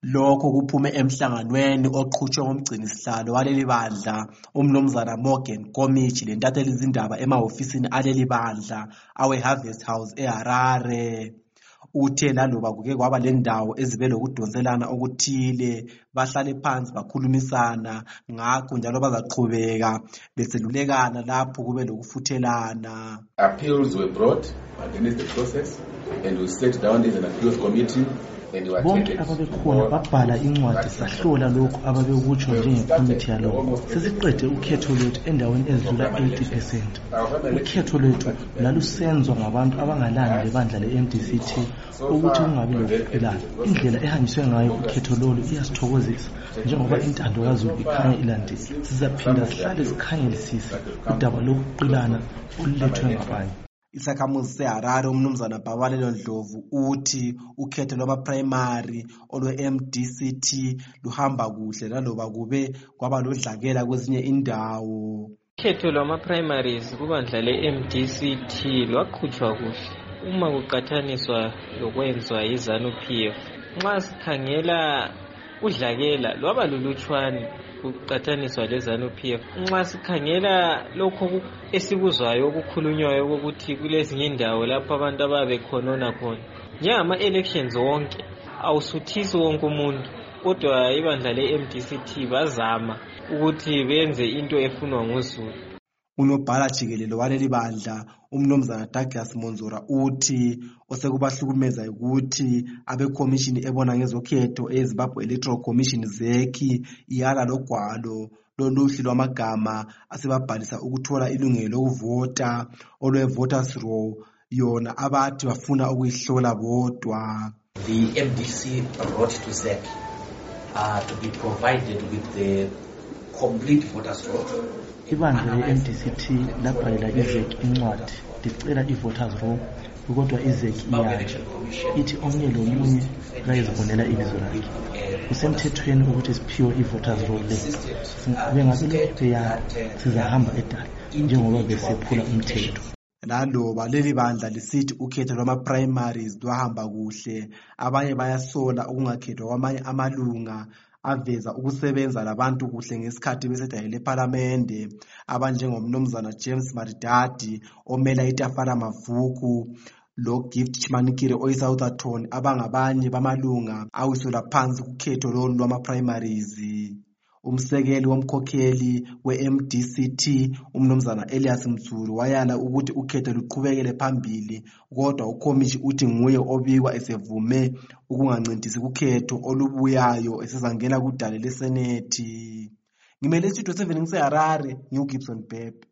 Lokho kuphume emhlanganweni oqhutshwe ngumgcini sihlalo waleli bandla umnumzana Morgan Komichi lentatheli izindaba emahhofisini aleli bandla awe-Harvest House eHarare. Uthe laloba kuke kwaba lendawo ezibe lokudonselana okuthile bahlale phansi bakhulumisana ngakho njalo bazaqhubeka beselulekana lapho kube lokufuthelana. Appeals were brought against the process and we sat down as an appeals committee. Bonke ababekhona babhala incwadi sahlola lokhu ababekutsho njengekhomithi yalokho. Sesiqede ukhetho lwethu endaweni ezidlula 80%. Ukhetho lwethu lalusenzwa ngabantu abangalani lebandla le-MDCT ukuthi kungabi lokuqhelana. Indlela ehanjiswe ngayo ukhetho lolu iyasithokozisa njengoba intando kaZulu ikhanya ilandile. Sizaphinda sihlale sikhangelisise udaba lokuqhelana olulethwe ngabanye. Isakhamuzi seHarare umnumzana Babalelo Ndlovu uthi ukhetho lwama-primary olwe-MDCT luhamba kuhle laloba kube kwaba lodlakela kwezinye indawo. Ukhetho lwama-primaries kubandla le-MDCT lwaqhutshwa kuhle uma kuqathaniswa lokwenzwa yi-ZANU-PF. Nxa sikhangela udlakela lwaba lulutshwane kuqathaniswa le-ZANU-PF. Nxa sikhangela lokho esikuzwayo okukhulunywayo ukuthi kulezinye indawo lapho abantu ababekhonona khona njengama-elections wonke awusuthisi wonke umuntu, kodwa ibandla le-MDCT bazama ukuthi benze into efunwa nguZulu. Unobhala jikelele waleli bandla umnumzana Douglas Monzora uthi osekubahlukumeza ukuthi abekhomishini ebona ngezokhetho eZimbabwe Electoral Commission ZEC iyala logwalo loluhlu lwamagama asebabhalisa ukuthola ilungelo lokuvota olwe-voters roll yona abathi bafuna ukuyihlola bodwa. The MDC wrote to ZEC to be provided with the complete voters roll. Ibandla le-MDCT labhalela iZEC incwadi licela i-voters roll kodwa iZEC ithi omunye lomunye kayizibonela ibizo lakhe. Kusemthethweni ukuthi siphiwe i-voters roll le. Bengabe lokhu beyala sizahamba edala njengoba besephula umthetho. Laloba leli bandla lisithi ukhetho lwama-primaries lwahamba kuhle, abanye bayasola ukungakhethwa kwamanye amalunga aveza ukusebenza labantu kuhle ngesikhathi besedayile ePhalamende abanjengomnumzana James Maridadi omela iTafara Mavuku lo Gift Chimanikire oyiSouthampton abangabanye bamalunga awiselwa phansi kukhetho lolu lwama-primaries. Umsekeli womkhokheli we-MDCT umnumzana Elias Mzulu wayala ukuthi ukhetho luqhubekele phambili, kodwa ukhomishi uthi nguye obikwa esevume ukungancintisi kukhetho olubuyayo esezangena kudale lesenethi. Ngimele isitudio 7 ngiseHarare, ngiuGibson Bhebhe.